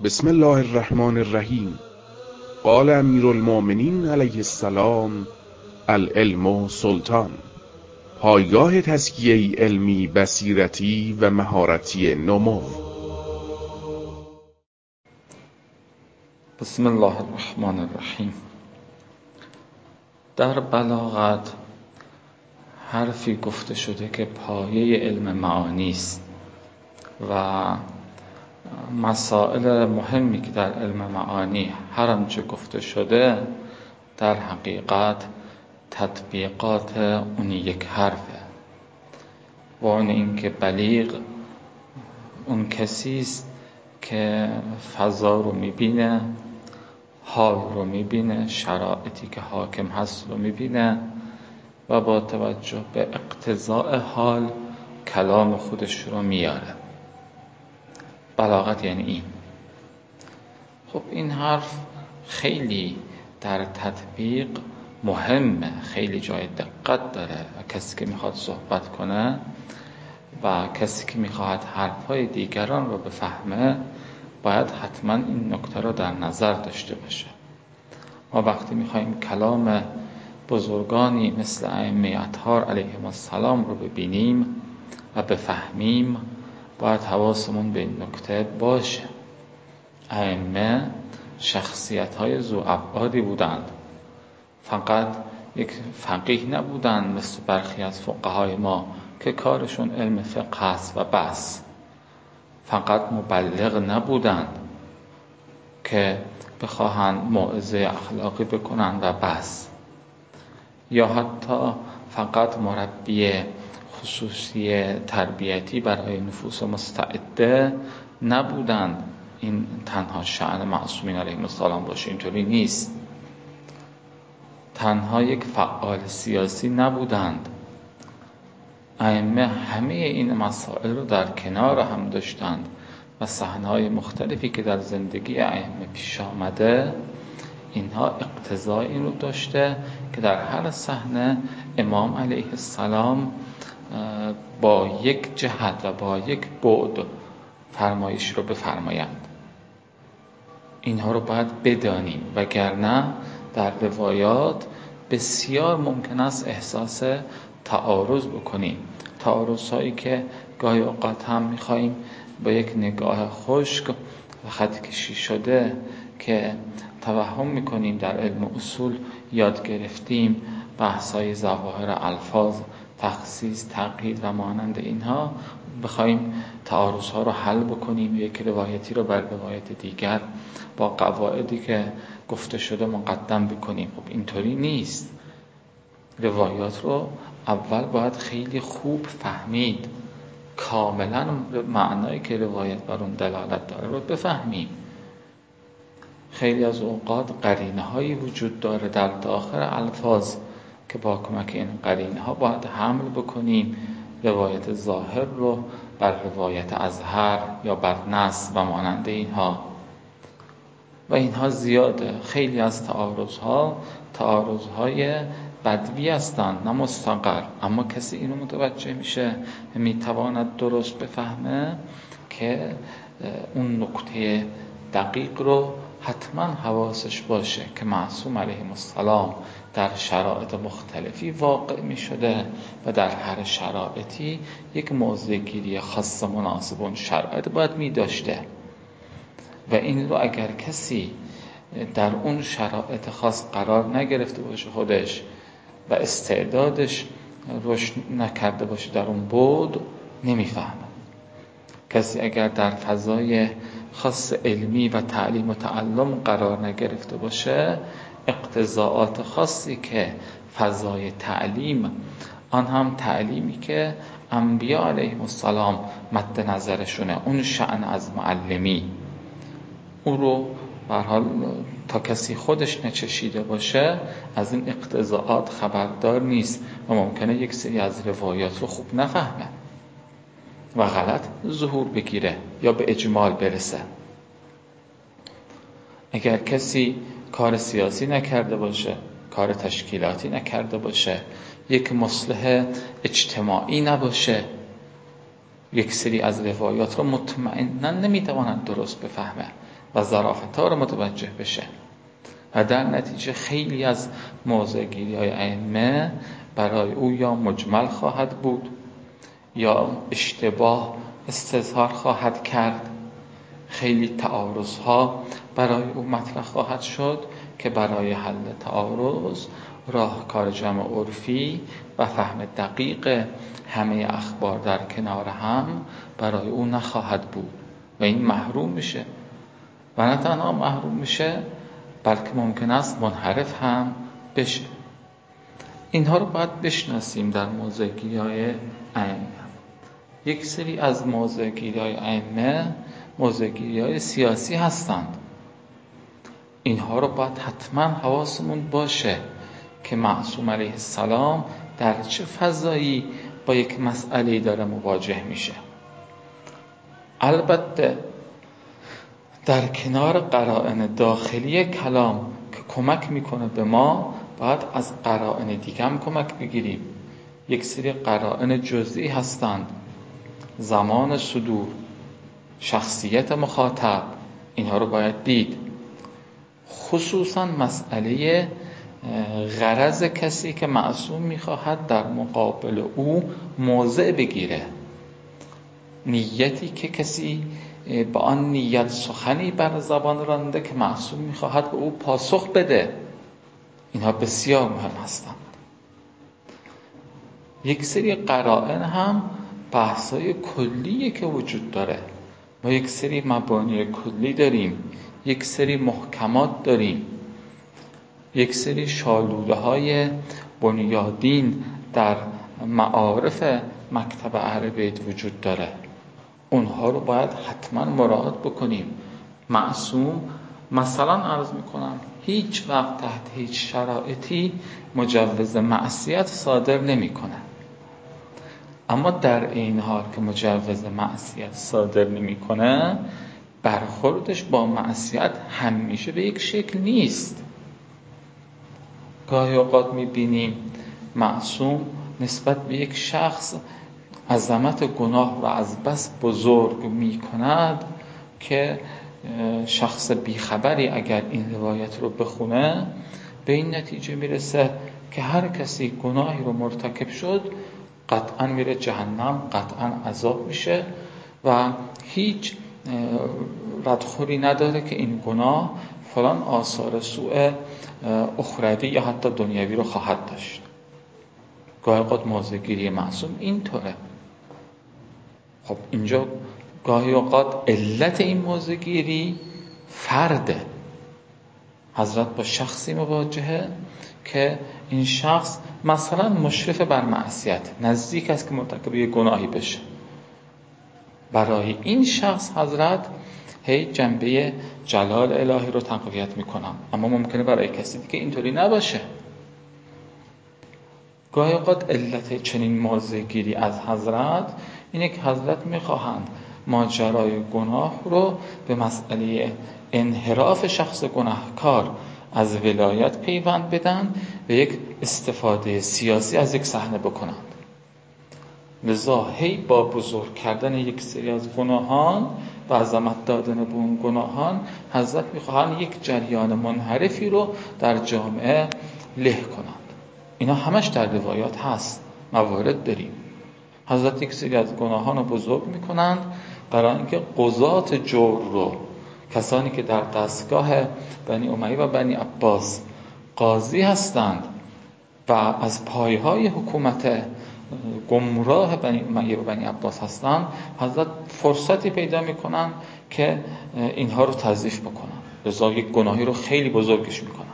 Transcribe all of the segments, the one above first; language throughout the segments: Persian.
بسم الله الرحمن الرحیم. قال امیرالمؤمنین علیه السلام: العلم سلطان. پایگاه تزکیه علمی، بصیرتی و مهارتی نمو. بسم الله الرحمن الرحیم. در بلاغت حرفی گفته شده که پایه علم معانی است و مسائل مهمی که در علم معانی هر آنچه گفته شده در حقیقت تطبیقات اون یک حرفه و اون این که بلیغ اون کسی است که فضا رو میبینه، حال رو میبینه، شرایطی که حاکم هست رو میبینه و با توجه به اقتضاء حال کلام خودش رو میاره. بلاغت یعنی این. خب این حرف خیلی در تطبیق مهمه، خیلی جای دقت داره و کسی که میخواد صحبت کنه و کسی که میخواد حرفهای دیگران رو بفهمه باید حتما این نکته رو در نظر داشته باشه. ما وقتی میخوایم کلام بزرگانی مثل ائمه اطهار علیهم السلام رو ببینیم و بفهمیم باید حواسمون به این نکته باشه. ائمه شخصیت‌های ذو ابعادی بودند، فقط یک فقیه نبودند مثل برخی از فقهای ما که کارشون علم فقه است و بس. فقط مبلغ نبودند که بخواهند موعظه اخلاقی بکنند و بس، یا حتی فقط مربی خصوصی تربیتی برای نفوس مستعده نبودند. این تنها شأن معصومین علیهم السلام باشه، اینطوری نیست. تنها یک فعال سیاسی نبودند. ائمه همه این مسائل رو در کنار هم داشتند و صحنه‌های مختلفی که در زندگی ائمه پیش آمده اینها اقتضای این رو داشته که در هر صحنه امام علیه السلام با یک جهت و با یک بعد فرمایش رو بفرمایند. اینها رو باید بدانیم، وگرنه در روایات بسیار ممکن است احساس تعارض بکنیم، تعارض هایی که گاهی اوقات هم میخواییم با یک نگاه خشک و خط کشی شده که توهم میکنیم در علم اصول یاد گرفتیم، بحث‌های ظواهر الفاظ، تخصیص، تقیید و مانند اینها، بخوایم تعارض‌ها رو حل بکنیم، یک روایتی رو بر روایت دیگر با قواعدی که گفته شده مقدم بکنیم. خب اینطوری نیست. روایات رو اول باید خیلی خوب فهمید، کاملا معنایی که روایت بر اون دلالت داره رو بفهمیم. خیلی از اوقات قرینه هایی وجود داره در داخل الفاظ که با کمک این قرینه ها باید حمل بکنیم روایت ظاهر رو بر روایت اظهر یا بر نص و مانند اینها. و اینها زیاده. خیلی از تعارضهای بدوی هستند، نه مستقر، اما کسی اینو متوجه میشه، میتواند درست بفهمه که اون نکته دقیق رو حتما حواسش باشه که معصوم علیه السلام در شرایط مختلفی واقع می شده و در هر شرایطی یک موضع گیری خاص مناسب اون شرایط باید می داشته و این رو اگر کسی در اون شرایط خاص قرار نگرفته باشه خودش و استعدادش رشد نکرده باشه در اون بعد نمیفهمه. کسی اگر در فضای خاص علمی و تعلیم و تعلم قرار نگرفته باشه، اقتضاعات خاصی که فضای تعلیم، آن هم تعلیمی که انبیاء علیهم السلام مد نظرشونه، اون شأن از معلمی، اون رو به هر حال تا کسی خودش نچشیده باشه از این اقتضاعات خبردار نیست و ممکنه یک سری از روایات رو خوب نفهمه و غلط ظهور بگیره یا به اجمال برسه. اگر کسی کار سیاسی نکرده باشه، کار تشکیلاتی نکرده باشه، یک مصلح اجتماعی نباشه، یک سری از روایات رو مطمئنا نمیتواند درست بفهمه و ظرافت‌ها رو متوجه بشه و در نتیجه خیلی از موضع‌گیری‌های ائمه برای او یا مجمل خواهد بود یا اشتباه استظهار خواهد کرد. خیلی تعارض‌ها برای او مطرح خواهد شد که برای حل تعارض راهکار جمع عرفی و فهم دقیق همه اخبار در کنار هم برای او نخواهد بود و این محروم میشه و نه تنها محروم میشه بلکه ممکن است منحرف هم بشه. اینها رو باید بشناسیم در موضع‌گیری‌های ائمه. یک سری از موضع‌گیری‌های ائمه موضع‌گیری‌های سیاسی هستند. اینها رو باید حتما حواسمون باشه که معصوم علیه السلام در چه فضایی با یک مسئله داره مواجه میشه. البته در کنار قرائن داخلی کلام که کمک میکنه به ما، باید از قرائن دیگه هم کمک بگیریم. یک سری قرائن جزئی هستند: زمان صدور، شخصیت مخاطب، اینها رو باید دید. خصوصا مسئله غرض کسی که معصوم میخواهد در مقابل او موضع بگیره، نیتی که کسی با آن نیت سخنی بر زبان رانده که معصوم میخواهد به او پاسخ بده. اینها بسیار مهم هستند. یک سری قرائن هم بحثای کلیه که وجود داره. ما یک سری مبانی کلی داریم، یک سری محکمات داریم، یک سری شالوده های بنیادین در معارف مکتب اهل بیت وجود داره. اونها رو باید حتما مراعات بکنیم. معصوم مثلا عرض میکنم هیچ وقت تحت هیچ شرایطی مجوز معصیت صادر نمیکنه. اما در این حال که مجوز معصیت صادر نمیکنه، برخوردش با معصیت همیشه به یک شکل نیست. گاهی اوقات میبینیم معصوم نسبت به یک شخص عظمت گناه را از بس بزرگ میکند که شخص بیخبری اگر این روایت رو بخونه به این نتیجه میرسه که هر کسی گناهی رو مرتکب شد قطعا میره جهنم، قطعا عذاب میشه و هیچ ردخوری نداره که این گناه فلان آثار سوء اخروی یا حتی دنیوی رو خواهد داشت. گاهی اوقات موضع‌گیری معصوم اینطوره. خب اینجا گاهی اوقات علت این موضع‌گیری فرده. حضرت با شخصی مواجهه که این شخص مثلا مشرف بر معصیت، نزدیک است که مرتکب یک گناهی بشه. برای این شخص حضرت هی جنبه جلال الهی رو تقویت میکنم، اما ممکنه برای کسی دیگه اینطوری نباشه. گاهی اوقات علت چنین موضع‌گیری از حضرت اینه که حضرت میخواهند ماجرای گناه رو به مسئله انحراف شخص گناهکار از ولایت پیوند بدن و یک استفاده سیاسی از یک صحنه بکنند. لذا هی با بزرگ کردن یک سری از گناهان و عظمت دادن به اون گناهان، حضرت میخواهند یک جریان منحرفی رو در جامعه له کنند. اینا همش در روایات هست، موارد داریم. حضرت یک سری از گناهان رو بزرگ میکنند برای اینکه قضات جور رو، کسانی که در دستگاه بنی امیه و بنی عباس قاضی هستند و از پایهای حکومت گمراه بنی امیه و بنی عباس هستند، حضرت فرصتی پیدا میکنند که اینها رو تضعیف بکنند. لذا یک گناهی رو خیلی بزرگش میکنند.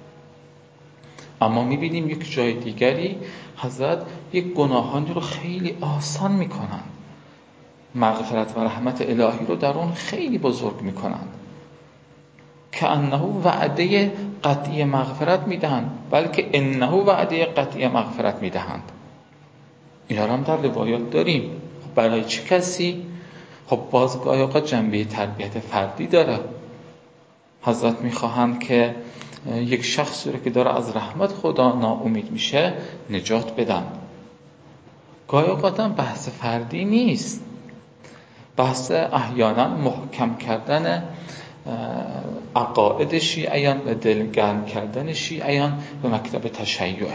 اما میبینیم یک جای دیگری حضرت یک گناهانی رو خیلی آسان میکنند، مغفرت و رحمت الهی رو در اون خیلی بزرگ میکنند، که انه وعده قطعی مغفرت میدهند، بلکه انه وعده قطعی مغفرت میدهند. اینا رو هم در روایات داریم. خب برای چه کسی؟ خب باز گاهی اوقات جنبه تربیت فردی داره. حضرت میخواهند که یک شخصی رو که داره از رحمت خدا ناامید میشه نجات بدن. گاهی اوقات هم بحث فردی نیست، بحث احیانا محکم کردن عقاید شیعیان و دلگرم کردن شیعیان به مکتب تشیع.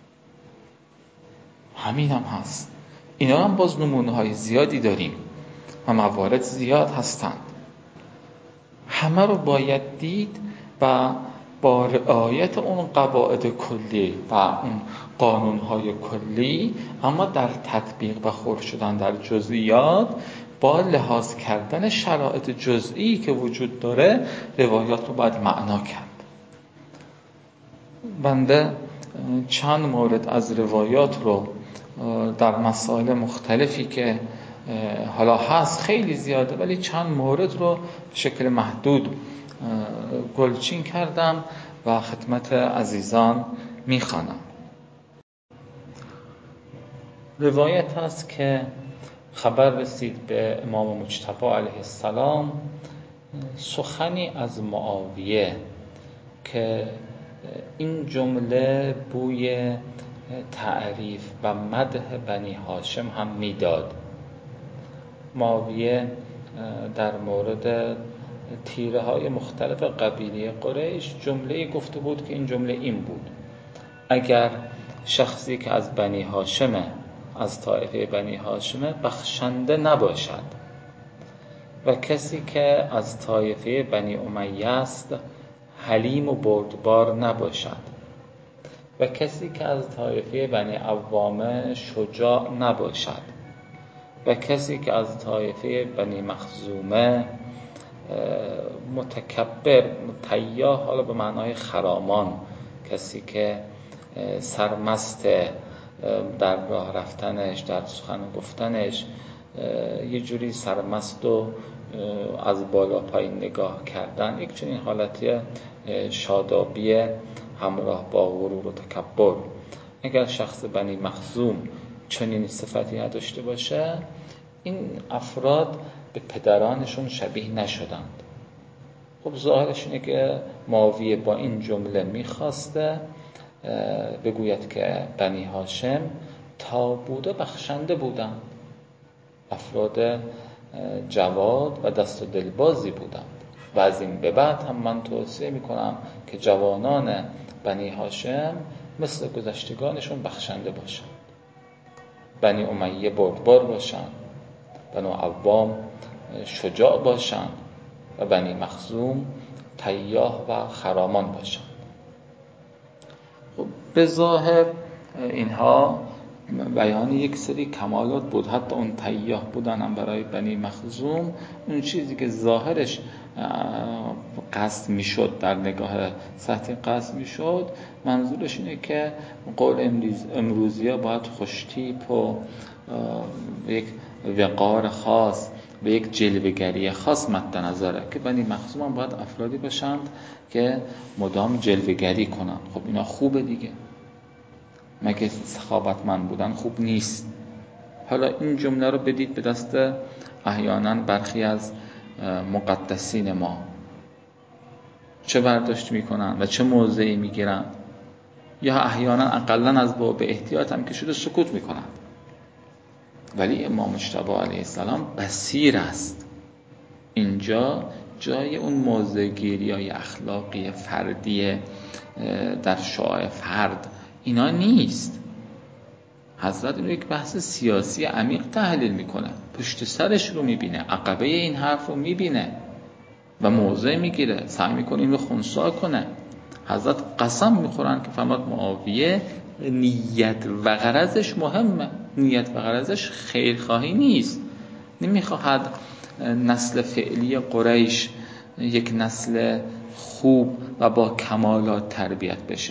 همین هم هست. اینا هم باز نمونه های زیادی داریم و موارد زیاد هستند. همه رو باید دید و با رعایت اون قواعد کلی و اون قانون‌های کلی، اما در تطبیق و خور شدن در جزئیات با لحاظ کردن شرایط جزئی که وجود داره روایات رو باید معنا کرد. بنده چند مورد از روایات رو در مسائل مختلفی که حالا هست خیلی زیاده، ولی چند مورد رو به شکل محدود گلچین کردم و خدمت عزیزان میخوانم. روایت هست که خبر رسید به امام مجتبی علیه السلام سخنی از معاویه که این جمله بوی تعریف و مدح بنی هاشم هم میداد. معاویه در مورد تیره های مختلف قبیله قریش جمله گفته بود که این جمله این بود: اگر شخصی که از بنی هاشمه، از طایفه بنی هاشمه، بخشنده نباشد و کسی که از طایفه بنی امیه است حلیم و بردبار نباشد و کسی که از طایفه بنی عوامه شجاع نباشد و کسی که از طایفه بنی مخزومه متکبر، متیاه، حالا به معنای خرامان، کسی که سرمست در راه رفتنش، در سخن گفتنش یه جوری سرمست و از بالا پایین نگاه کردن، یک چنین حالتی شادابی همراه با غرور و تکبر. اگر شخص بنی مخزوم چنین صفتی نداشته باشه، این افراد به پدرانشون شبیه نشدند. خب ظاهرش اینه که معاویه با این جمله میخواسته بگوید که بنی هاشم تا بوده بخشنده بودند، افراد جواد و دست و دلبازی بودند و از این به بعد هم من توصیه میکنم که جوانان بنی هاشم مثل گذشتگانشون بخشنده باشند، بنی امیه بردبار باشند، بنی عوام شجاع باشند و بنی مخزوم تیاه و خرامان باشند. خب به ظاهر اینها بیان یک سری کمالات بود، حتی اون تیاه بودن هم برای بنی مخزوم، اون چیزی که ظاهرش قصد میشد، در نگاه سطحی قصد میشد، منظورش اینه که قول امروزی ها باید خوشتیپ و یک وقار خاص و یک جلوه‌گری خاص مد نظره که بنی مخزوم هم باید افرادی باشند که مدام جلوه‌گری کنند. خب اینا خوبه دیگه، مگه سخاوتمند بودن خوب نیست؟ حالا این جمله رو بدید به دست احیانا برخی از مقدسین ما، چه برداشت میکنن و چه موضعی میگیرن، یا احیانا اقلا از باب احتیاط هم که شده سکوت میکنن. ولی امام مجتبی علیه السلام بصیر است. اینجا جای اون موضع‌گیری های اخلاقی فردی در شعاع فرد اینا نیست. حضرت اینو یک بحث سیاسی عمیق تحلیل میکنه، پشت سرش رو میبینه، عقبه این حرف رو میبینه و موضع میگیره، سعی میکنه این رو خنثی کنه. حضرت قسم میخورن که فرمود معاویه نیت و غرضش مهمه، نیت و غرضش خیرخواهی نیست، نمیخواهد نسل فعلی قریش یک نسل خوب و با کمالات تربیت بشه.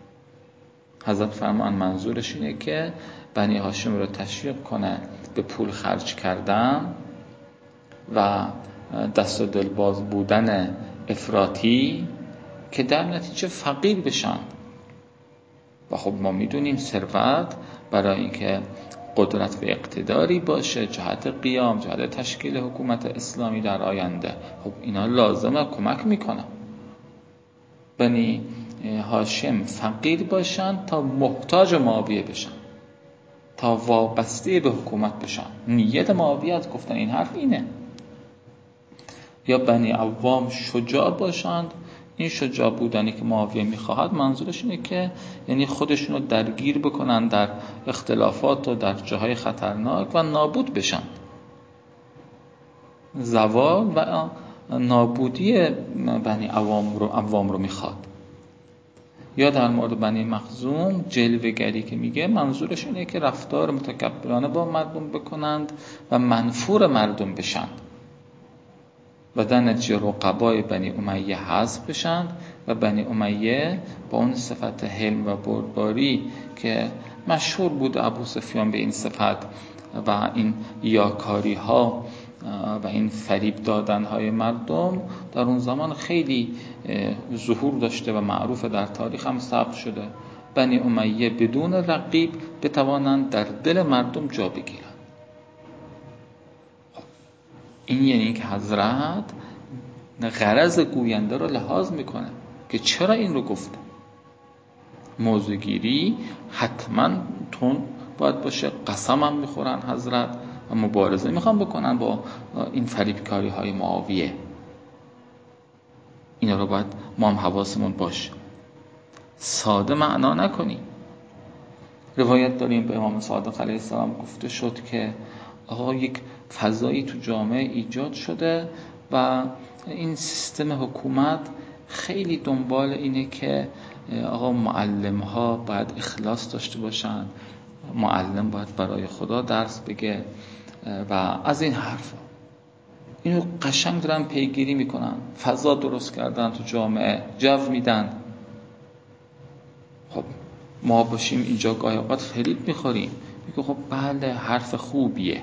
حضرت فرمان منظورش اینه که بنی هاشم رو تشویق کنه به پول خرج کردن و دست و دلباز بودن افراطی که در نتیجه فقیر بشن. و خب ما میدونیم ثروت برای اینکه قدرت و اقتداری باشه، جهت قیام، جهت تشکیل حکومت اسلامی در آینده، خب اینا لازمه کمک میکنه. بنی هاشم فقیر باشن تا محتاج معاویه بشن، تا وابسته به حکومت بشن. نیت معاویه از گفتن این حرف اینه. یا بنی عوام شجاع باشند. این شجاع بودنی که معاویه میخواهد منظورش اینه که یعنی خودشون رو درگیر بکنن در اختلافات و در جاهای خطرناک و نابود بشن. زوال و نابودی بنی عوام رو میخواد. یا در مورد بنی مخزوم جلوه‌گری که میگه منظورش اینه که رفتار متکبرانه با مردم بکنند و منفور مردم بشن و در نتیجه رقبای بنی امیه حذف بشن و بنی امیه با اون صفت حلم و بردباری که مشهور بود ابو سفیان به این صفت و این ریاکاری ها و این فریب دادن های مردم در اون زمان خیلی ظهور داشته و معروف در تاریخ هم ثبت شده. بنی امیه بدون رقیب بتوانند در دل مردم جا بگیرند. این یعنی اینکه حضرت غرض گوینده رو لحاظ میکنه که چرا این رو گفته. موضوع گیری حتما تون باید باشه، قسم هم میخورن حضرت و مبارزه میخوان بکنن با این فریبکاری های معاویه. اینا رو باید ما هم حواسمون باشه، ساده معنا نکنیم. روایت داریم به امام صادق علیه السلام گفته شد که آقا یک فضایی تو جامعه ایجاد شده و این سیستم حکومت خیلی دنبال اینه که آقا معلم ها باید اخلاص داشته باشن، معلم باید برای خدا درس بگه و از این حرفا. اینو قشنگ دارن پیگیری میکنن، فضا درست کردن تو جامعه، جو میدن. خب ما باشیم اینجا گاهی اوقات فریب میخوریم، میگه خب بله حرف خوبیه.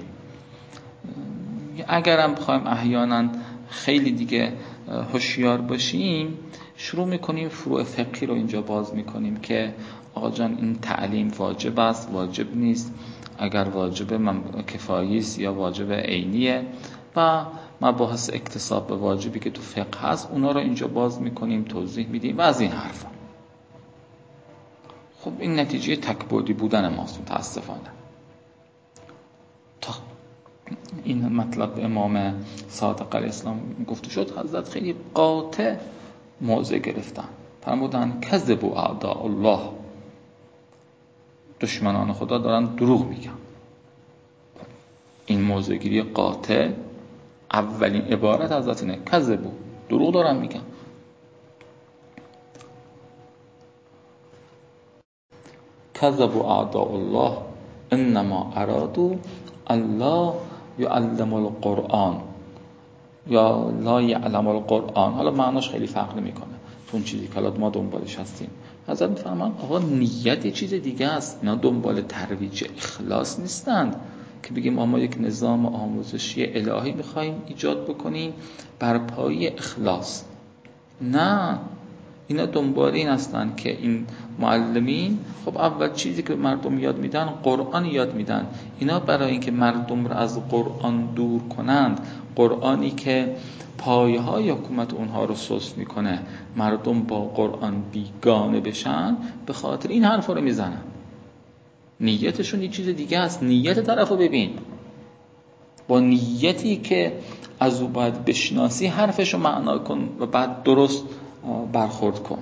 اگرم بخوایم احیانا خیلی دیگه هوشیار باشیم، شروع میکنیم فروع فقهی رو اینجا باز میکنیم که آقا جان این تعلیم واجب است، واجب نیست، اگر واجب کفایی است یا واجب عینیه و مباحث اکتساب به واجبی که تو فقه هست اونا رو اینجا باز میکنیم، توضیح میدیم و از این حرفا. خب این نتیجه تکبودی بودن ماست متاسفانه. تا این مطلب امام صادق علیه السلام گفته شد، حضرت خیلی قاطع موضع گرفتن، فرمودن کذبوا اعداء الله، دشمنان خدا دارن دروغ میگن. این موضع گیری قاطع، اولین عبارت حضرت اینه کذبوا، دروغ دارن میگن. کذبوا اعداء الله انما ارادوا الله یعلم القرآن یا لا یعلم القرآن. حالا معناش خیلی فرق نمیکنه تو اون چیزی که ما دنبالش هستیم. حضرت میفرمان آقا نیت یه چیز دیگه است، اینا دنبال ترویج اخلاص نیستند که بگیم ما یک نظام آموزشی الهی میخوایم ایجاد بکنیم بر پایه اخلاص. نه، اینا دنبال این هستن که این معلمین خب اول چیزی که مردم یاد میدن قرآن یاد میدن. اینا برای اینکه مردم رو از قرآن دور کنند، قرآنی که پایه های حکومت اونها رو سست میکنه، مردم با قرآن بیگانه بشن، به خاطر این حرف رو میزنن. نیتشون یه چیز دیگه است. نیت طرف رو ببین، با نیتی که از او باید بشناسی حرفش رو معنا کن و بعد درست برخورد کن.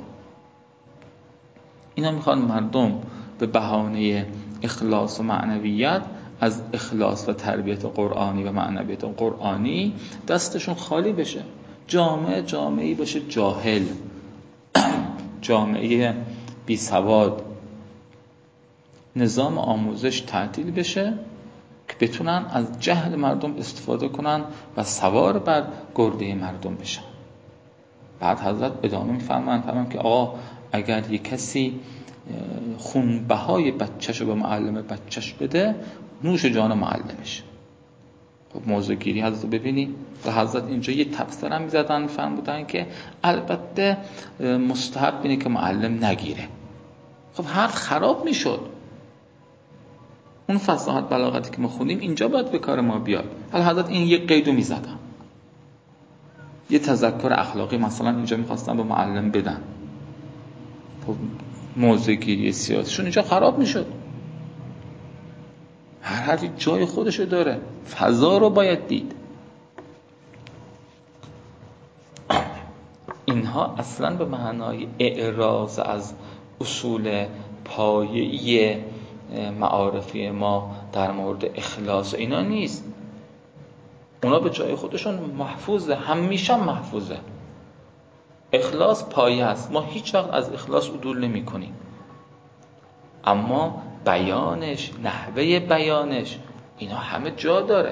اینا میخوان مردم به بهانه اخلاص و معنویت از اخلاص و تربیت قرآنی و معنویت قرآنی دستشون خالی بشه. جامعه‌ای باشه جاهل، جامعه بی سواد، نظام آموزش تعطیل بشه که بتونن از جهل مردم استفاده کنن و سوار بر گرده مردم بشن. بعد حضرت ادامه می‌فرمایند که آقا اگر یک کسی خونبهای بچه‌شو به معلم بچه‌ش بده، نوش جان معلمش. خب موضوع گیری حضرت ببینید و حضرت اینجا یه تفسیر هم می‌زدن، فرمودن که البته مستحب اینه که معلم نگیره. خب حرف خراب میشد. اون فصاحت بلاغتی که ما خوندیم اینجا باید به کار ما بیاد. حالا حضرت این یک قیدو می‌زدن، یه تذکر اخلاقی مثلا اینجا می‌خواستن به معلم بدن. خب موضوع گیری سیاسیشون اینجا خراب میشد. هر جای خودشو داره، فضا رو باید دید. اینها اصلا به معنای اعراض از اصول پایه‌ای معارفی ما در مورد اخلاص اینا نیست. اونا به جای خودشون محفوظه، همیشه محفوظه. اخلاص پایه است، ما هیچ وقت از اخلاص عدول نمی کنیم، اما بیانش، نحوه بیانش، اینا همه جا داره.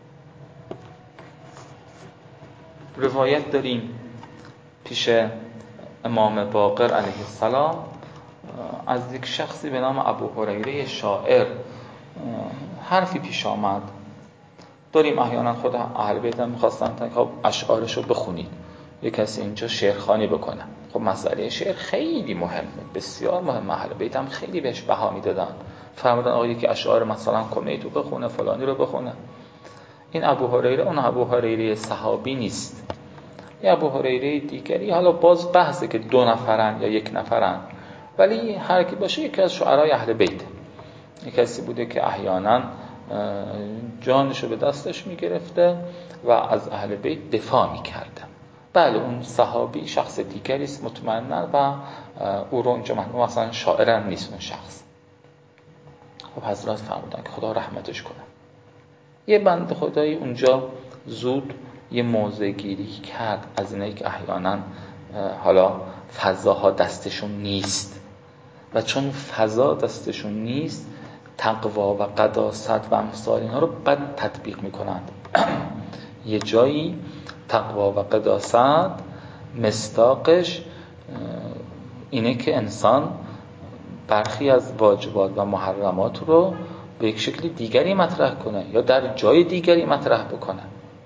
روایت داریم پیش امام باقر علیه السلام از یک شخصی به نام ابو هریره شاعر حرفی پیش آمد. داریم احیانا خود اهل بیت هم می‌خواستن خب اشعارشو بخونید، یک کسی اینجا شعرخوانی بکنه. خب مسئله شعر خیلی مهمه، بسیار مهمه. اهل بیت هم خیلی بهش بها میدادن، فرمودن آقا یکی اشعار مثلا کمیتو بخونه، فلانی رو بخونه. این ابو هریره اون ابو هریره صحابی نیست، یه ابو هریره دیگری، حالا باز بحثه که 2 نفرن یا 1 نفرن، ولی هر کی باشه یکی از شعرای اهل بیت، یک کسی بوده که احیانا جانشو به دستش میگرفته و از اهل بیت دفاع میکرده. بله اون صحابی شخص دیگری است مطمئنا و او رو اینجا مثلا شاعر نیست اون شخص. خب حضرت فرمودن که خدا رحمتش کنه. یه بنده خدایی اونجا زود یه موضع گیری کرد از اینایی که احیانا حالا فضاها دستشون نیست و چون فضا دستشون نیست تقوا و قداست و امثال اینها رو بد تطبیق میکنند. یه جایی تقوا و قداست مصداقش اینه که انسان برخی از واجبات و محرمات رو به یک شکل دیگری مطرح کنه یا در جای دیگری مطرح بکنه.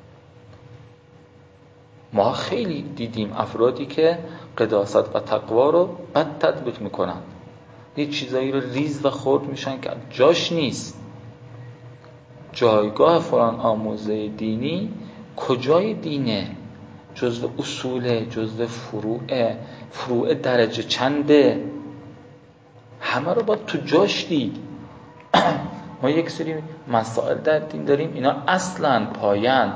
ما خیلی دیدیم افرادی که قداست و تقوا رو بد تطبیق میکنن، یه چیزایی رو ریز و خرد میشن که جاش نیست. جایگاه فلان آموزه دینی کجای دینه؟ جزء اصوله، جزء فروع درجه چنده؟ همه رو باید تو جاش دید. ما یک سری مسائل در دین داریم اینا اصلاً پایند.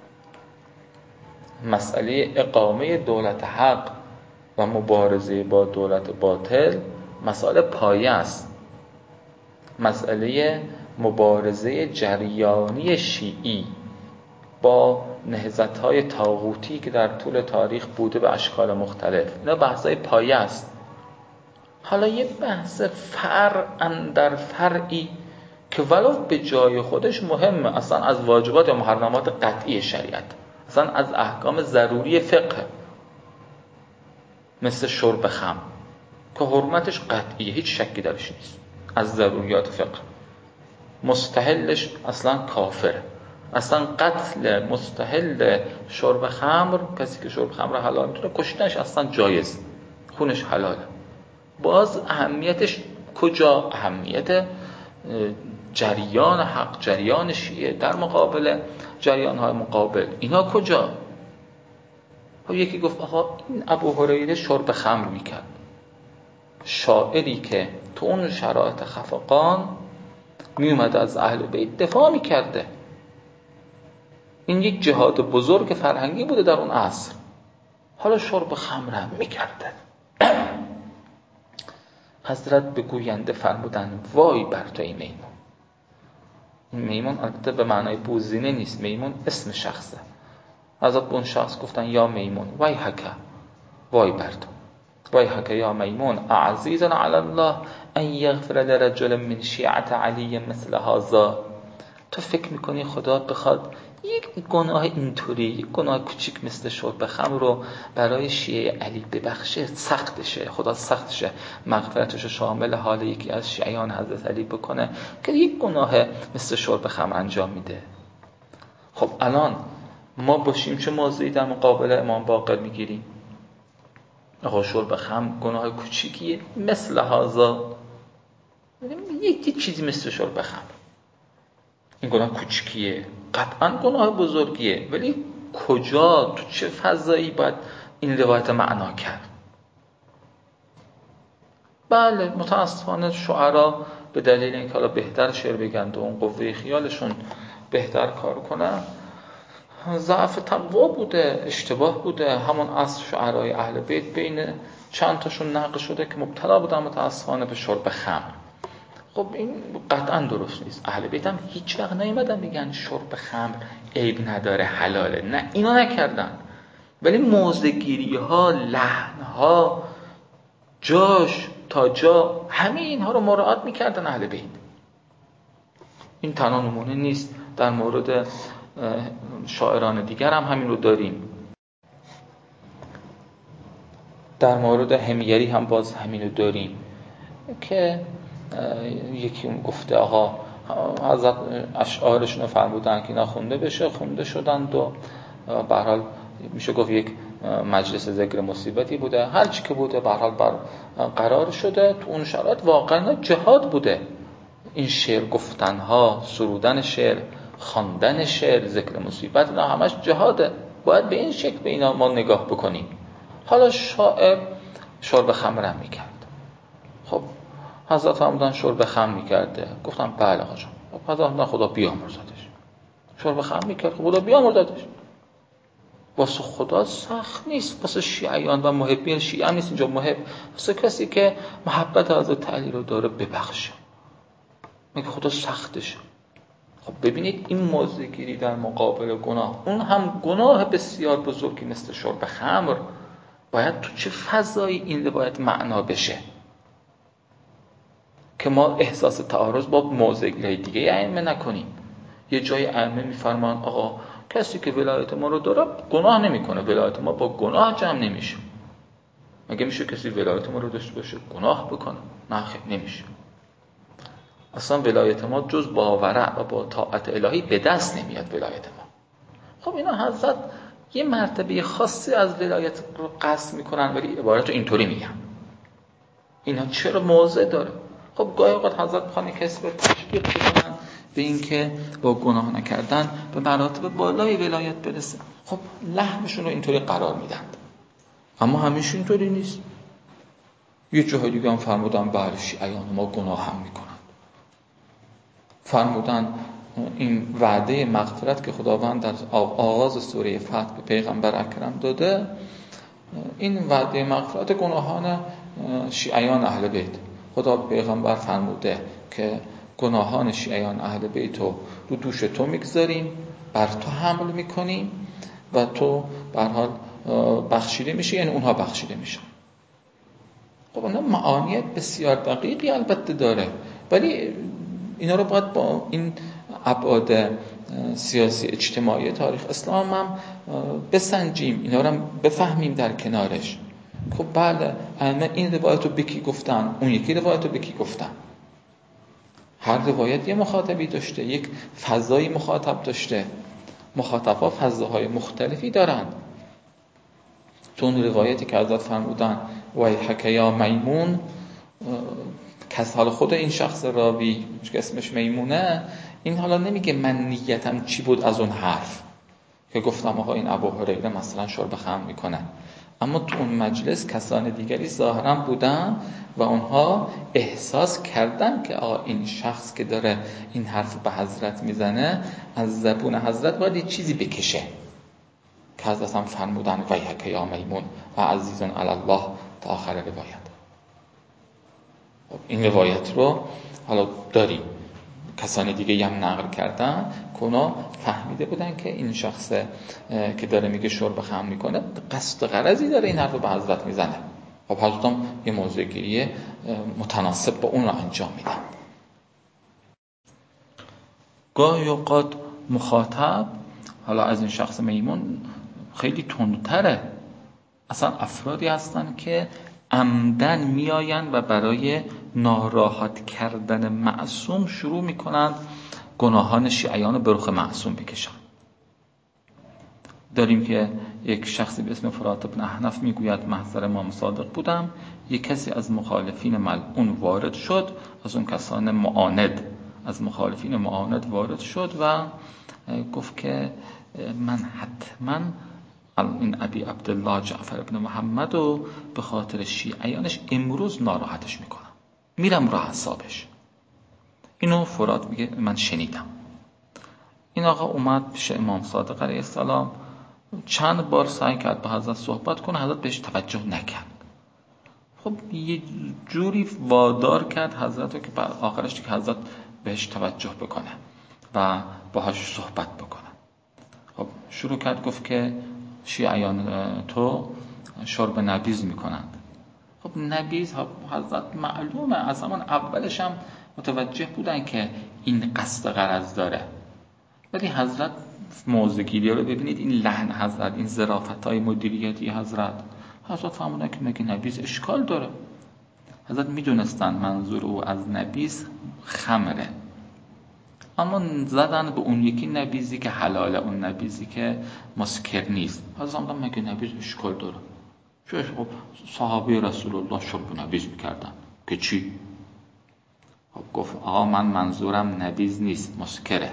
مسئله اقامه دولت حق و مبارزه با دولت باطل مسئله پایه است. مسئله مبارزه جریانی شیعی با نهضت‌های طاغوتی که در طول تاریخ بوده به اشکال مختلف، اینا بحث‌های پایه است. حالا یه بحث فرع در فرعی که ولو به جای خودش مهمه، اصلا از واجبات یا محرمات قطعی شریعت، اصلا از احکام ضروری فقه، مثل شرب خمر که حرمتش قطعیه، هیچ شکی درش نیست، از ضروریات فقه. مستحلش اصلا کافره، اصلا قتل مستحل شرب خمر، کسی که شرب خمر حلال میتونه کشتنش اصلا جایز، خونش حلاله. باز اهمیتش کجا؟ اهمیت جریان حق، جریان شیعه در مقابل جریان‌های مقابل، اینا کجا؟ یکی گفت آقا این ابو هریره شرب خمر میکرد، شاعری که تو اون شرایط خفقان میومد از اهل بیت دفاع میکرده، این یک جهاد بزرگ فرهنگی بوده در اون عصر، حالا شرب خمر هم میکرده. حضرت به گوینده فرمودن وای بر تو ای میمون. این میمون البته به معنای بوزینه نیست، میمون اسم شخصه. حضرت به اون شخص گفتن یا میمون وای حکا، وای بر تو، وای حکا یا میمون عزیزا علی الله ان یغفر لرجل من شیعت علی مثل هذا. تو فکر میکنی خدا بخواد یک گناه اینطوری، یک گناه کوچیک مثل شرب خمر رو برای شیعه علی ببخشه؟ سختشه، خدا سختشه مغفرتش رو شامل حال یکی از شیعیان حضرت علی بکنه که یک گناه مثل شرب خمر انجام میده؟ خب الان ما باشیم چه موضعی در مقابل امام باقر میگیریم؟ آقا شرب خمر گناه کوچیکیه مثل هذا، یک چیزی مثل شرب خمر، این گناه کوچیکیه، قطعا گناه بزرگیه، ولی کجا، تو چه فضایی باید این روایت معنا کرد؟ بله متاسفانه شعرا به دلیل اینکه حالا بهتر شعر بگند و اون قوه خیالشون بهتر کار کنن، ضعف تقوا بوده، اشتباه بوده. همون از شعرای اهل بیت بین چند تاشون نقل شده که مبتلا بودن متاسفانه به شرب خمر. خب این قطعا درست نیست. اهل بیت هم هیچ وقت نیومدن بگن شرب خمر عیب نداره، حلاله. نه، اینا نکردن. ولی موضع‌گیری ها، لحن ها، جاش تا جا، همه اینها رو مراعات میکردن اهل بیت. این تنها نمونه نیست، در مورد شاعران دیگر هم همین رو داریم. در مورد همیری هم باز همین رو داریم که یکی اون گفته آقا حضرت اشعارشون رو فرمودن که اینا خونده بشه، خونده شدند و به هر حال میشه گفت یک مجلس ذکر مصیبتی بوده. هر چی که بوده به هر حال قرار شده. تو اون شرایط واقعا جهاد بوده. این شعر گفتنها، سرودن شعر، خواندن شعر، ذکر مصیبت، اینا همش جهاده. باید به این شکل به اینا ما نگاه بکنیم. حالا شاعر شرب خمر هم میکرد. خب حضرت فرمودن شرب خمر میکرده. گفتم بله آقا جان. حضرت فرمودن خدا بیامرزدش. شرب خمر میکرد، خدا بیامرزدش. واسه خدا سخت نیست، واسه شیعیان و محبین شیعه هم نیست اینجا محب، واسه کسی که محبت حضرت علی رو داره ببخشه. میگه خدا سختشه. خب ببینید این موضع‌گیری در مقابل گناه، اون هم گناه بسیار بزرگی مثل شرب خمر، باید تو چه فضایی این روایت معنا بشه که ما احساس تعارض با موضع‌گیری دیگه ائمه نکنیم. یه جای ائمه میفرمان آقا کسی که ولایت ما رو داره گناه نمیکنه، ولایت ما با گناه جمع نمیشه. مگه میشه کسی ولایت ما رو داشته باشه گناه بکنه؟ نه خیر، نمیشه. اصلا ولایت ما جز با ورع و با طاعت الهی به دست نمیاد ولایت ما. خب اینا حضرت یه مرتبه خاصی از ولایت رو قصد میکنن ولی عبارت رو اینطوری میگن. اینا چرا موضع داره؟ خب گاهی اوقات حضرت میخوان کسی رو تشویق بکنن به این که با گناه نکردن به مراتب بالای ولایت برسه. خب لحنشون رو اینطوری قرار میدن. اما همیشه اینطوری نیست. یه جاهای دیگه هم فرمودن بله شیعیان ما گناه هم میکنن. فرمودن این وعده مغفرت که خداوند در آغاز سوره فتح به پیغمبر اکرم داده، این وعده مغفرت گناهان شیعیان اهل بیت. خدا به پیغمبر فرموده که گناهان شیعیان اهل بیت رو دوش تو میگذاریم، بر تو حمل میکنیم و تو به هر حال بخشیده میشی، یعنی اونها بخشیده میشن. خب اونها معانی بسیار دقیقی البته داره، ولی اینا رو باید با این ابعاد سیاسی اجتماعی تاریخ اسلام هم بسنجیم، اینا رو هم بفهمیم در کنارش. خب بله این روایت رو به کی گفتن، اون یکی روایت رو به کی گفتن. هر روایت یه مخاطبی داشته، یک فضای مخاطب داشته. مخاطب‌ها فضاهای مختلفی دارن. تو اون روایتی که حضرت فرمودن ویحک یا میمون، حالا خود این شخص راوی که اسمش میمونه، این حالا نمیگه من نیتم چی بود از اون حرف که گفتم آقا این ابو هریره مثلا شرب خمر میکنه، اما تو اون مجلس کسان دیگری ظاهرا بودن و اونها احساس کردن که آقا این شخص که داره این حرف به حضرت میزنه از زبون حضرت باید یه چیزی بکشه، که حضرت هم فرمودن ویحک یا میمون و عزیزون علی الله تا آخر روایت. این روایت رو حالا داریم، کسانی دیگه هم نقل کردن که اونا فهمیده بودن که این شخص که داره میگه شرب خمر میکنه قصد و غرضی داره این حرف رو به حضرت میزنه. خب حضرت هم یه موضوع گیری متناسب با اون رو انجام میدن. گاهی اوقات مخاطب حالا از این شخص میمون خیلی تندتره. اصلا افرادی هستن که عمدن میآیند و برای ناراحت کردن معصوم شروع میکنند گناهان شیعیان به رخ معصوم بکشن. داریم که یک شخصی به اسم فرات بن احنف میگوید محضر امام صادق بودم، یک کسی از مخالفین ملعون وارد شد، از اون کسان معاند، از مخالفین معاند وارد شد و گفت که من حتما این ابی عبدالله جعفر ابن محمد و به خاطر شیعیانش امروز ناراحتش میکنم، میرم رو حسابش. اینو فرات میگه من شنیدم. این آقا اومد پیش امام صادق علیه السلام، چند بار سعی کرد با حضرت صحبت کنه، حضرت بهش توجه نکرد. خب یه جوری وادار کرد حضرت رو که بعد آخرش که حضرت بهش توجه بکنه و باهاش صحبت بکنه. خب شروع کرد گفت که شیعیان تو شرب نبیذ میکنند. خب نبیذ حضرت معلومه، از همان اولش هم متوجه بودن که این قصد غرض داره، ولی حضرت موضوعگیری رو ببینید، این لحن حضرت، این ظرافت‌های مدیریتی حضرت فهموندن که مگه نبیذ اشکال داره. حضرت میدونستن منظور او از نبیذ خمره، اما زدن به اون یکی نبیذی که حلاله، اون نبیذی که مسکر نیست. حضرت فهموندن مگه نبیذ اشکال داره. خب صحابه رسول الله شرب نبیذ میکردن که چی؟ خب گفت آقا من منظورم نبیذ نیست، مسکره.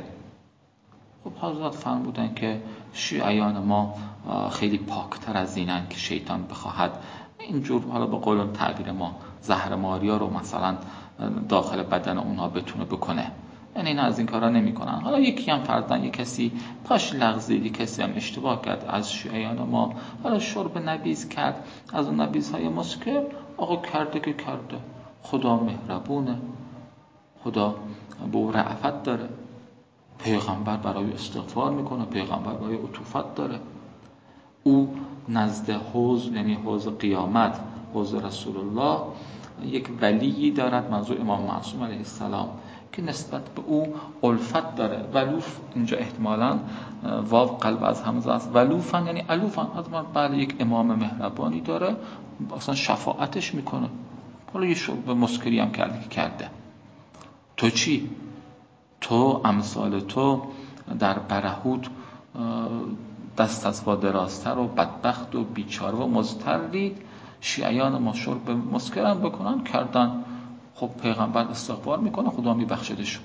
خب حضرت فرمودن که شیعیان ما خیلی پاکتر از اینن که شیطان بخواهد اینجور، حالا به قول تعبیر ما، زهر ماریا رو مثلا داخل بدن اونها بتونه بکنه، یعنی اینا از این کارا نمیکنن. حالا یکی هم فرضاً یک کسی پاش لغزید، یک کسی هم اشتباه کرد از شیعیان ما، حالا شرب نبیذ کرد از اون نبیذهای مسکر، آقا کرده که کرده، خدا مهربونه، خدا به او رأفت داره، پیغمبر برای استغفار میکنه، پیغمبر برای عطوفت داره. او نزد حوض، یعنی حوض قیامت، حوض رسول الله، یک ولیی دارد، منظور امام معصوم علیه السلام، که نسبت به او الفت داره. ولوف اینجا احتمالاً واو قلب از همزه است، ولوفن یعنی الوفن، از من برای یک امام مهربانی داره، اصلا شفاعتش میکنه. حالا یه شرب مسکری هم کرده. تو چی؟ تو امثال تو در برهوت دست از پا درازتر و بدبخت و بیچاره و مضطرید، شیعیان ما شرب مسکرم بکنن کردن، خب پیغمبر استغفار میکنه، خدا میبخشدشون.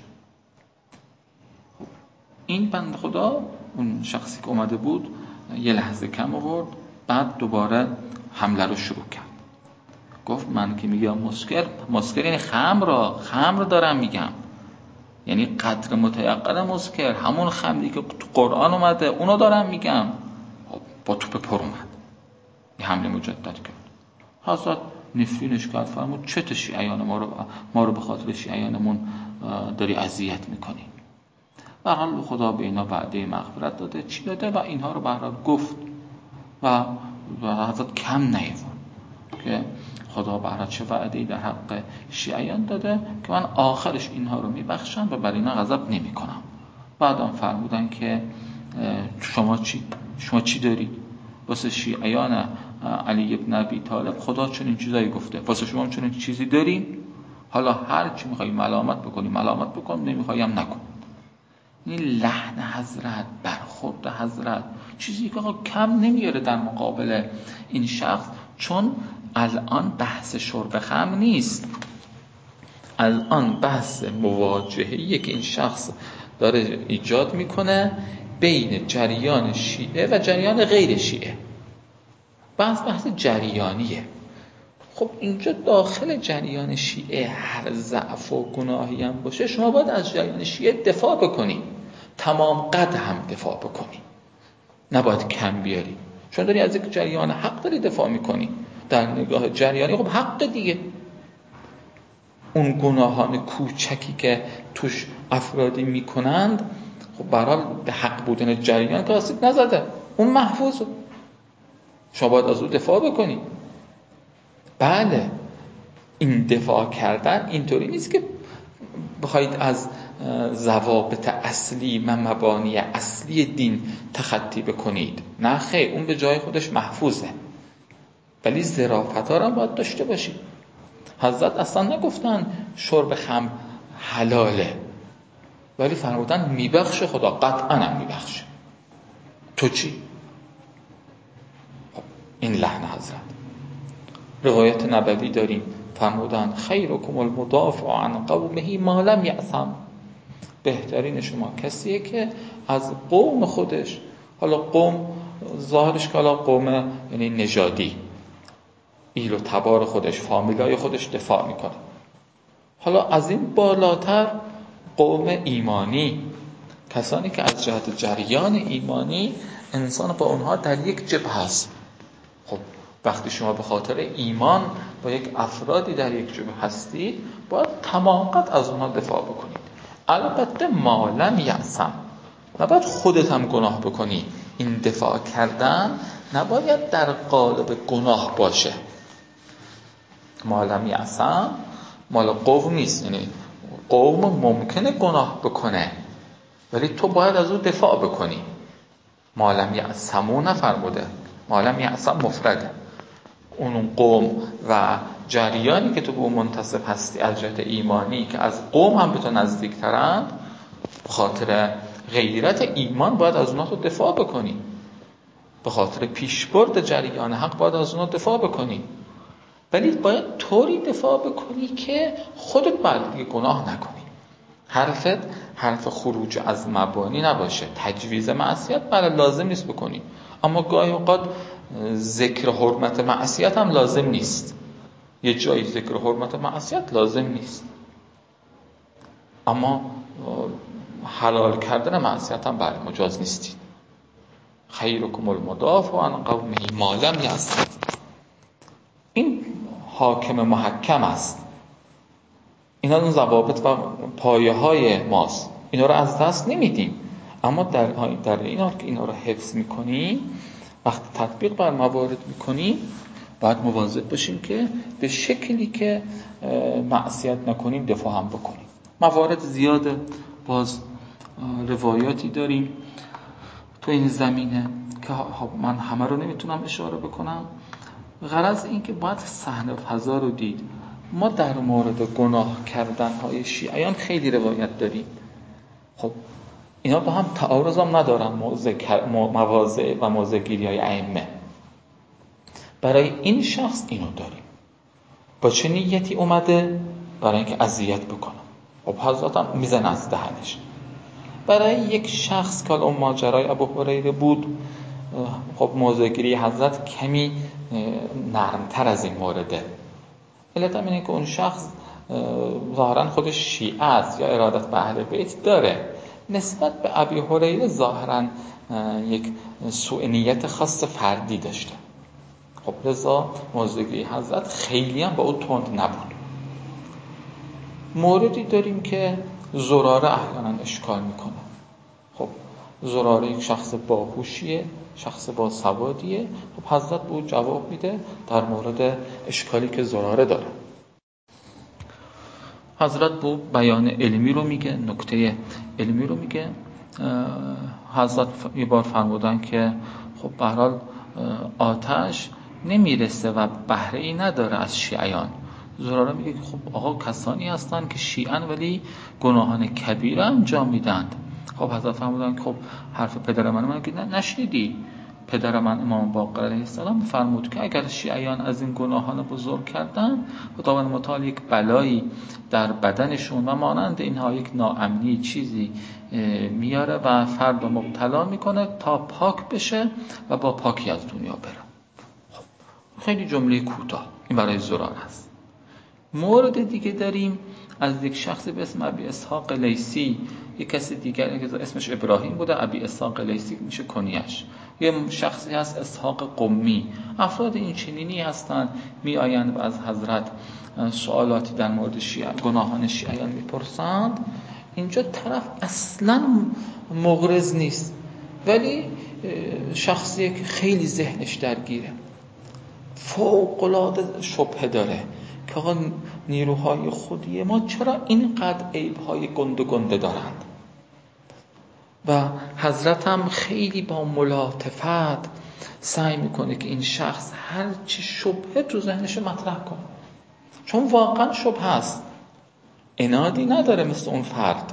این بند خدا، اون شخصی که اومده بود یه لحظه کم آورد، بعد دوباره حمله رو شروع کرد. گفت من که میگم مسکر یعنی خمر دارم میگم، یعنی قدر متیقن مسکر، همون خمری که تو قرآن اومده اونو دارم میگم. با توپ پر اومد، یه حمله مجدد کرد. حضرت نفرینش کرد، فرمود چه شیعیان ما رو به خاطر شیعیانمون داری اذیت میکنی. به حال خدا به اینا وعده مغفرت داده، چی داده، و اینها رو به حال گفت و حضرت کم نیاورد که خدا به حال چه وعده‌ای در حق شیعیان داده که من آخرش اینها رو میبخشم و بر اینا غضب نمی کنم. بعدم فرمودن که شما چی دارید؟ واسه شیعیان علی ابن ابی طالب خدا چنین چیزایی گفته، واسه شما چنین چیزی داریم؟ حالا هر چی میخوایی ملامت بکن، نمیخوایم نکن. این لحن حضرت، برخورد حضرت، چیزی که آقا کم نمیاره در مقابل این شخص، چون الان بحث شرب خمر نیست، الان بحث مواجهه‌ایه که این شخص داره ایجاد میکنه بین جریان شیعه و جریان غیر شیعه. بحث جریانیه. خب اینجا داخل جریان شیعه هر ضعف و گناهی هم باشه، شما باید از جریان شیعه دفاع بکنی، تمام قد هم دفاع بکنی، نباید کم بیاری. چون داری از یک جریان حق داری دفاع میکنی، در نگاه جریانی خب حق دیگه. اون گناهان کوچکی که توش افرادی میکنند، خب برای به حق بودن جریان که آسیب نزده، اون محفوظه، شما باید از اون دفاع بکنی. بله، این دفاع کردن اینطوری نیست که بخواید از ضوابط اصلی و مبانی اصلی دین تخطی بکنید، نه خیر، اون به جای خودش محفوظه، ولی ظرافت‌ها را باید داشته باشید. حضرت اصلا نگفتن شرب خمر حلاله، ولی فرمودن میبخشه خدا، قطعا هم میبخشه. تو چی؟ خب این لحن حضرت. روایت نبوی داریم، فرمودن خیرکم المدافع عن قومه ما لم یأثم، بهترین شما کسیه که از قوم خودش، حالا قوم ظاهرش که حالا قوم یعنی نژادی، ایل و تبار خودش، فامیلای خودش دفاع میکنه، حالا از این بالاتر قوم ایمانی، کسانی که از جهت جریان ایمانی انسان با اونها در یک جبهه هست. خب وقتی شما به خاطر ایمان با یک افرادی در یک جبهه هستید، باید تماقت از اونها دفاع بکنید. البته ما لم یعصم، نباید خودت هم گناه بکنی. این دفاع کردن نباید در قالب گناه باشه. ما لم یعصم مال قوم نیست، یعنی قوم ممکنه گناه بکنه ولی تو باید از اون دفاع بکنی. ما لم یعصمو نفرموده، ما لم یعصم مفرده. اون قوم و جریانی که تو به اون منتسب هستی از جهت ایمانی که از قوم هم به تو نزدیکترند، به خاطر غیرت ایمان باید از اونها تو دفاع بکنی. به خاطر پیشبرد جریان حق باید از اونها دفاع بکنی، ولی باید طوری دفاع بکنی که خودت بعد دیگه گناه نکنی. حرفت حرف خروج از مبانی نباشه. تجویز معصیت برای لازم نیست بکنی، اما گاهی اوقات ذکر حرمت معصیت هم لازم نیست. یه جایی ذکر حرمت معصیت لازم نیست، اما حلال کردن معصیت هم برای مجاز نیستید. خیرکم المدافع عن قومه ما لم یعصم. این حاکم محکم است. اینا اون ضوابط و پایه های ماست، اینا رو از دست نمیدیم. اما در این حال که اینا رو حفظ میکنیم، وقتی تطبیق بر موارد میکنیم باید مواظب باشیم که به شکلی که معصیت نکنیم دفاع هم بکنیم. موارد زیاده، باز روایاتی داریم تو این زمینه که من همه رو نمیتونم اشاره بکنم. غرض این که باید صحنه فضا رو دید. ما در مورد گناه کردن های شیعیان خیلی روایت داریم. خب اینا با هم تعارض هم ندارن، مواضع و موضع‌گیری های ائمه. برای این شخص اینو داریم. با چه نیتی اومده؟ برای اینکه اذیت بکنه. خب حضرت هم میزن از دهنش. برای یک شخص که اون ماجرای ابو هریره بود، خب موضع‌گیری حضرت کمی نرمتر از این مورده. علت هم اینه که اون شخص ظاهرا خودش شیعه است یا ارادت به اهل بیت داره، نسبت به ابی هریره ظاهرا یک سوء نیت خاص فردی داشته. خب لذا موضع‌گیری حضرت خیلی هم با او تند نبود. موردی داریم که زراره احیانا اشکال میکنه. خب زراره یک شخص باهوشیه، شخص با سوادیه. خب حضرت به او جواب میده در مورد اشکالی که زراره داره. حضرت به او بیان علمی رو میگه، نکته علمی رو میگه. حضرت یه بار فرمودن که خب به هر حال آتش نمیرسه و بهره‌ای نداره از شیعیان. زراره میگه که خب آقا کسانی هستن که شیعن ولی گناهان کبیره انجام میدند. خب حضرت فرمودن که خب حرف پدر من که نشنیدی؟ پدر من امام باقر علیه السلام فرمود که اگر شیعیان از این گناهان بزرگ کردن، خداوند متعال یک بلایی در بدنشون و مانند اینها یک ناامنی چیزی میاره و فرد مبتلا میکنه تا پاک بشه و با پاکی از دنیا بره. خب خیلی جمله کوتاه این برای زرار است. مورد دیگه داریم از یک شخص به اسم ابی اسحاق لیثی، یک کسی دیگر که اسمش ابراهیم بوده، ابی اسحاق لیثی میشه کنیش. یه شخصی هست اسحاق قمی. افراد این چنینی هستن، می آیند و از حضرت سوالاتی در مورد گناهان شیعیان میپرسند. اینجا طرف اصلا مغرض نیست، ولی شخصی که خیلی ذهنش درگیره، فوق‌العاده شبهه داره که آقا نیروهای خودی ما چرا اینقدر عیب‌های گنده دارند. و حضرت هم خیلی با ملاطفت سعی میکنه که این شخص هر چی شبهه تو ذهنش مطرح کنه، چون واقعا شبهه است. عنادی نداره مثل اون فرد،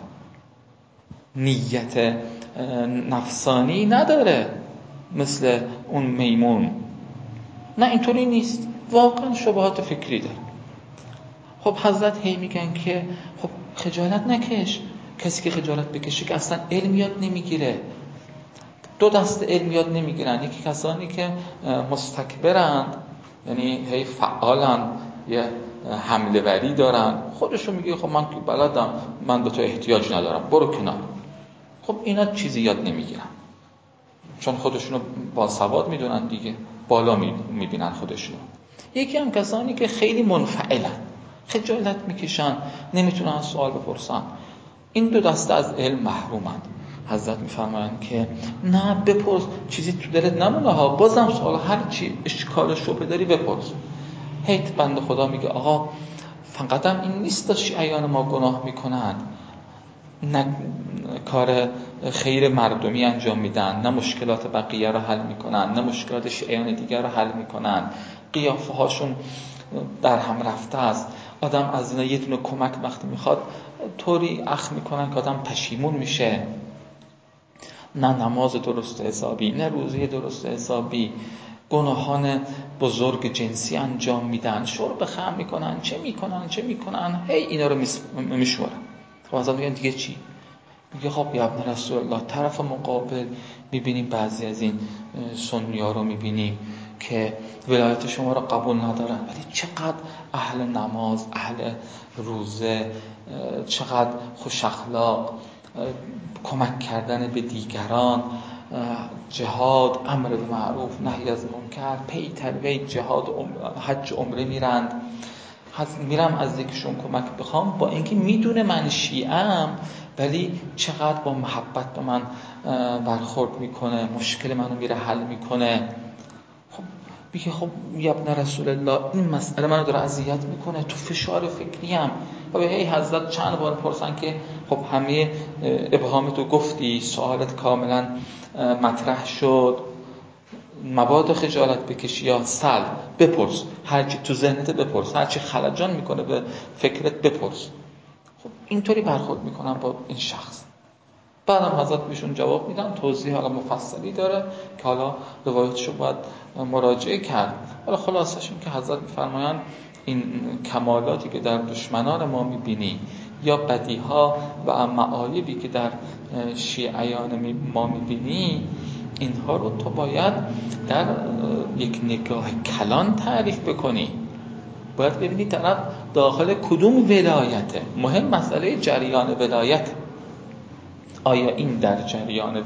نیت نفسانی نداره مثل اون میمون، نه اینطوری نیست، واقعا شبهات فکری داره. خب حضرت هی میگن که خب خجالت نکش. کسی که خجالت بکشه که اصلا علم یاد نمیگیره. دو دسته علم یاد نمیگیرن، یکی کسانی که مستکبرند، یعنی هی فعالن، یه حمله وری دارن، خودشون میگه خب من که بلدم، من به تو احتیاج ندارم، برو کنار. خب اینا چیزی یاد نمیگیرن، چون خودشونو با سواد میدونن دیگه، بالا میبینن خودشونو. یکی هم کسانی که خیلی منفعلن، خجالت میکشن، نمیتونن سوال بپرسن، این دو دسته از علم محرومند. حضرت میفرمایند که نه، بپرس، چیزی تو دلت نمونه ها، بازم سوال، هر چی اشکال و شبهه داری بپرس. هیت بنده خدا میگه آقا فقط هم این نیست شیعیان ما گناه میکنند، نه کار خیر مردمی انجام میدن، نه مشکلات بقیه رو حل میکنن، نه مشکلات شیعیان دیگر رو حل میکنن، قیافه هاشون در هم رفته است، آدم از اینا یه دونه کمک وقتی میخواد طوری اخم میکنن که آدم پشیمون میشه، نه نماز درست حسابی، نه روزه درست حسابی، گناهان بزرگ جنسی انجام میدن، شرب خمر میکنن، چه میکنن، هی اینا رو میشورن. خب از میگن دیگه چی؟ میگه خب یا ابن رسول الله، طرف مقابل میبینیم بعضی از این سنی ها رو میبینیم که ولایت شما رو قبول ندارن، ولی چقدر اهل نماز، اهل روزه، چقدر خوش اخلاق، کمک کردن به دیگران، جهاد، امر به معروف، نهی از منکر، پی تلوی جهاد، حج عمره میرم از یکشون کمک بخوام، با اینکه میدونه من شیعه‌ام، ولی چقدر با محبت به من برخورد میکنه، مشکل منو میره حل میکنه. خب میگه خب یا ابن رسول الله، این مسئله منو داره اذیت میکنه، تو فشار فکری ام. و هی حضرت چند بار پرسن که خب همه ابهامتو گفتی، سوالت کاملا مطرح شد، مبادا خجالت بکشی یا سل، بپرس، هرچی تو ذهنت بپرس، هرچی خلجان میکنه به فکرت بپرس. خب اینطوری برخورد میکنن با این شخص. بعدم حضرت بهشون جواب میدن، توضیح حالا مفصلی داره که حالا روایتشو باید مراجعه کرد. حالا خلاصش این که حضرت میفرمایند این کمالاتی که در دشمنان ما میبینی یا بدیها و معایبی که در شیعیان ما میبینی، اینها رو تو باید در یک نگاه کلان تعریف بکنی. باید ببینی طرف داخل کدوم ولایته. مهم مسئله جریان ولایت، آیا این در جریان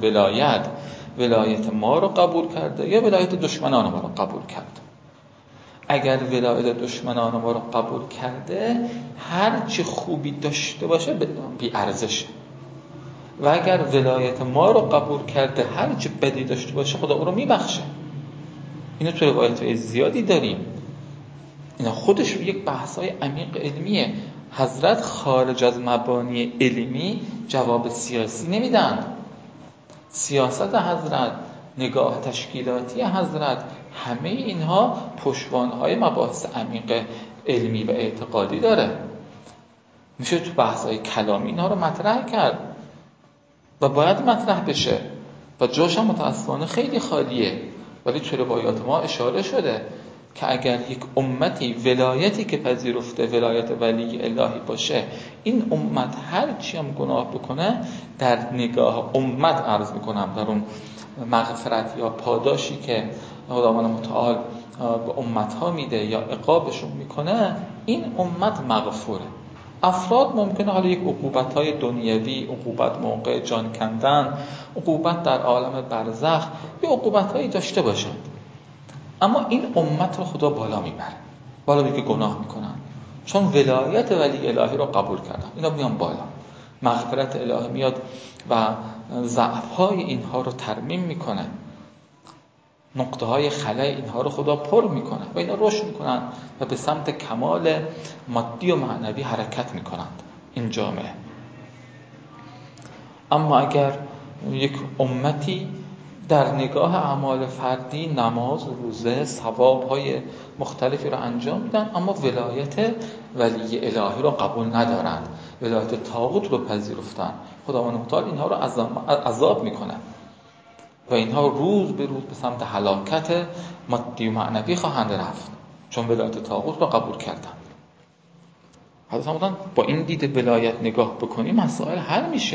ولایت ما رو قبول کرده یا ولایت دشمنان ما رو قبول کرده؟ اگر ولایت دشمنان ما رو قبول کرده، هر چی خوبی داشته باشه بی ارزشه، و اگر ولایت ما رو قبول کرده، هر چی بدی داشته باشه خدا او رو میبخشه. اینو تو روایت‌های زیادی داریم. اینا خودش یک بحث‌های عمیق علمیه. حضرت خارج از مبانی علمی جواب سیاسی نمیدن. سیاست حضرت، نگاه تشکیلاتی حضرت، همه اینها پشتوانه‌های مباحث عمیق علمی و اعتقادی داره. میشه تو بحث‌های کلامی اینها رو مطرح کرد و باید مطرح بشه و جاش هم متأسفانه خیلی خالیه. ولی تو روایات ما اشاره شده که اگر یک امتی ولایتی که پذیرفته ولایت ولی الهی باشه، این امت هر چی هم گناه بکنه، در نگاه امت عرض میکنم، در اون مغفرت یا پاداشی که خداوند متعال به امتها میده یا عقابشون میکنه، این امت مغفوره. افراد ممکنه حالا یک عقوبت‌های دنیوی، عقوبت موقع جان کندن، عقوبت در عالم برزخ، یا عقوبت‌هایی داشته باشند، اما این امت رو خدا بالا میبره، بالا میگه گناه میکنن، چون ولایت ولی الهی رو قبول کردن، اینا میان بالا، مغفرت الهی میاد و ضعف‌های اینها رو ترمیم میکنه، نقطه‌های خلأ اینها رو خدا پر میکنه و اینا رشد میکنن و به سمت کمال مادی و معنوی حرکت میکنند این جامعه. اما اگر یک امتی در نگاه اعمال فردی، نماز، روزه، ثواب‌های مختلفی رو انجام میدن، اما ولایت ولی الهی رو قبول ندارند، ولایت طاغوت رو پذیرفتن، خداوند متعال اینها رو عذاب میکنه و اینها روز به روز به سمت هلاکت مادی و معنوی خواهند رفت، چون ولایت طاغوت رو قبول کردن. حضرت فرمودن با این دید ولایت نگاه بکنی مسائل حل میشه.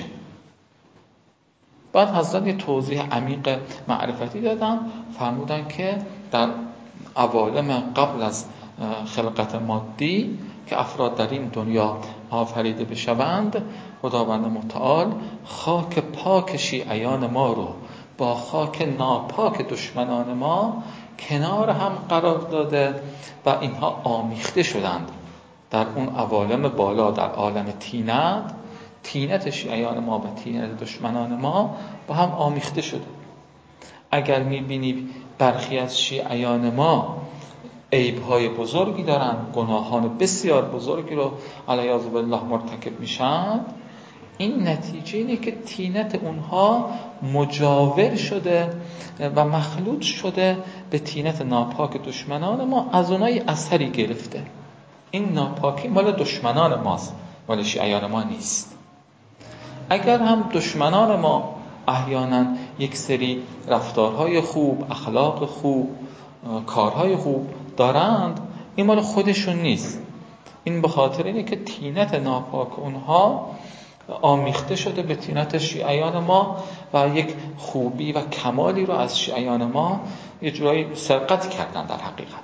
بعد حضرت یه توضیح عمیق معرفتی دادن، فرمودن که در عوالم قبل از خلقت مادی که افراد در این دنیا آفریده بشوند، خداوند متعال خاک پاک شیعیان ما رو با خاک ناپاک دشمنان ما کنار هم قرار داده و اینها آمیخته شدند. در اون عوالم بالا، در عالم تینت شیعیان ما و تینت دشمنان ما با هم آمیخته شده. اگر می‌بینی برخی از شیعیان ما عیب‌های بزرگی دارن، گناهان بسیار بزرگی رو علیاذ بالله مرتکب میشن، این نتیجه اینه که تینت اونها مجاور شده و مخلوط شده به تینت ناپاک دشمنان ما، از اونای اثری گرفته. این ناپاکی مال دشمنان ماست، مال شیعیان ما نیست. اگر هم دشمنان ما احیانا یک سری رفتارهای خوب، اخلاق خوب، کارهای خوب دارند، این مال خودشون نیست. این به خاطر اینه که تینت ناپاک اونها آمیخته شده به تینت شیعیان ما و یک خوبی و کمالی رو از شیعیان ما یه جورایی سرقت کردن در حقیقت.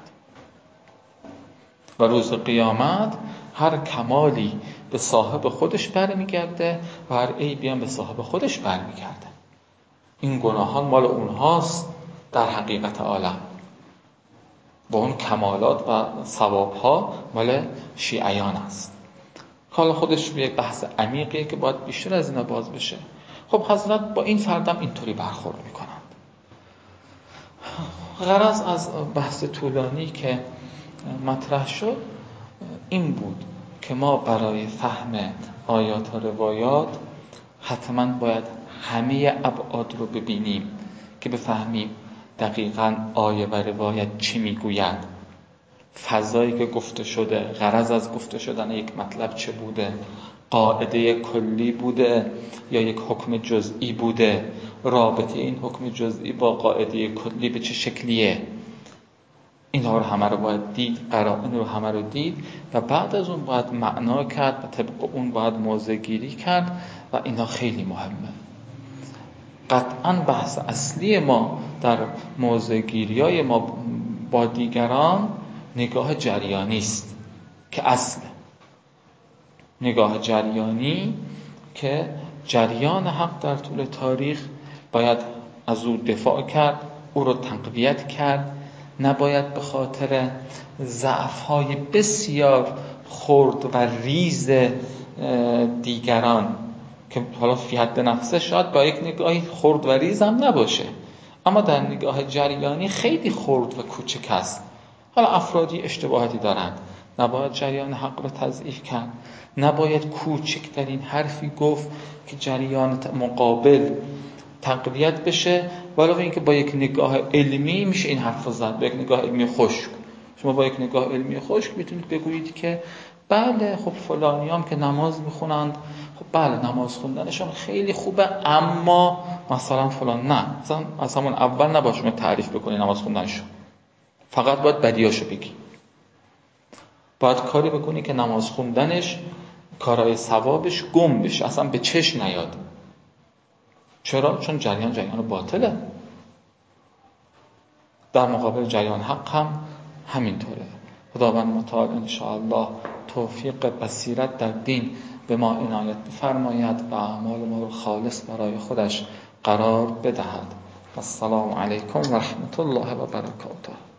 و روز قیامت هر کمالی به صاحب خودش برمیگرده و هر عیبی هم به صاحب خودش برمیگرده. این گناهان مال اونهاست در حقیقت عالم، با اون کمالات و ثوابها مال شیعیان است. حالا خودش به یک بحث عمیقیه که باید بیشتر از اینا باز بشه. خب حضرت با این فردم اینطوری برخورد میکنند. غرض از بحث طولانی که مطرح شد این بود که ما برای فهم آیات و روایات حتما باید همه ابعاد رو ببینیم که بفهمیم دقیقاً آیه و روایت چی میگوید، فضایی که گفته شده، غرض از گفته شدن یک مطلب چه بوده، قاعده کلی بوده یا یک حکم جزئی بوده، رابطه این حکم جزئی با قاعده کلی به چه شکلیه. اینها رو همه رو باید دید، قرائن رو همه رو دید و بعد از اون باید معنا کرد و طبق اون باید موضع گیری کرد و اینا خیلی مهمه. قطعاً بحث اصلی ما در موضع گیری‌های ما با دیگران نگاه جریانی است که اصله. نگاه جریانی که جریان حق در طول تاریخ باید از او دفاع کرد، او رو تقویت کرد، نباید به خاطر ضعف‌های بسیار خرد و ریز دیگران که حالا فی حد نفسه شاید با یک نگاهی خرد و ریز هم نباشه، اما در نگاه جریانی خیلی خرد و کوچک است. حالا افرادی اشتباهاتی دارند، نباید جریان حق رو تضعیف کرد، نباید کوچکترین حرفی گفت که جریان مقابل تقویت بشه، ولی اینکه با یک نگاه علمی میشه این حرف رو زد، با یک نگاه علمی خشک. شما با یک نگاه علمی خشک میتونید بگویید که بله خب فلانیام که نماز میخونند، خب بله نماز خوندنشون خیلی خوبه، اما مثلا فلان نه، مثلا از همون اول نباشه تعریف بکنی نماز خوندنشون، فقط باید بدیاشو بگی. باید کاری بکنی که نماز خوندنش کارهای ثوابش گم بشه، اصلا به چشم نیاد. چرا؟ چون جریان باطله. در مقابل جریان حق هم همینطوره. خداوند متعال انشاءالله توفیق بصیرت در دین به ما عنایت بفرماید و اعمال ما رو خالص برای خودش قرار بدهد. السلام علیکم و رحمت الله و برکاته.